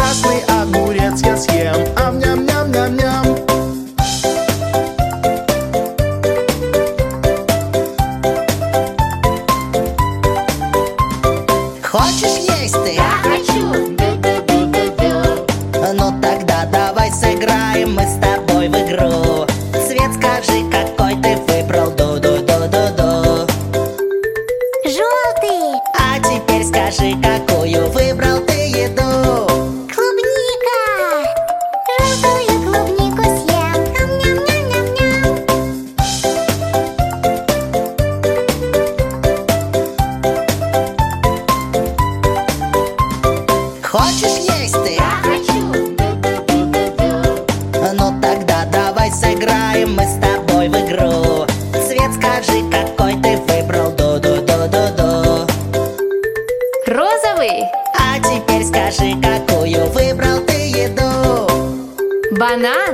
красный огурец я съем. Ам-ням-ням-ням-ням. Хочешь есть ты? Я хочу. Ну тогда давай сыграем мы с тобой в игру. Цвет скажи, какой ты выбрал. Ду-ду-ду-ду-ду. Желтый. А теперь скажи, какую выбрал ты еду. Клубника. Желтую клубнику съем. Ам-ням-ням-ням-ням. Хочешь есть ты? Я хочу. Ну тогда давай сыграем мы с тобой в игру. Цвет скажи, какой ты выбрал. Ду-ду-ду-ду-ду. Розовый. А теперь скажи, какую выбрал ты еду. Банан.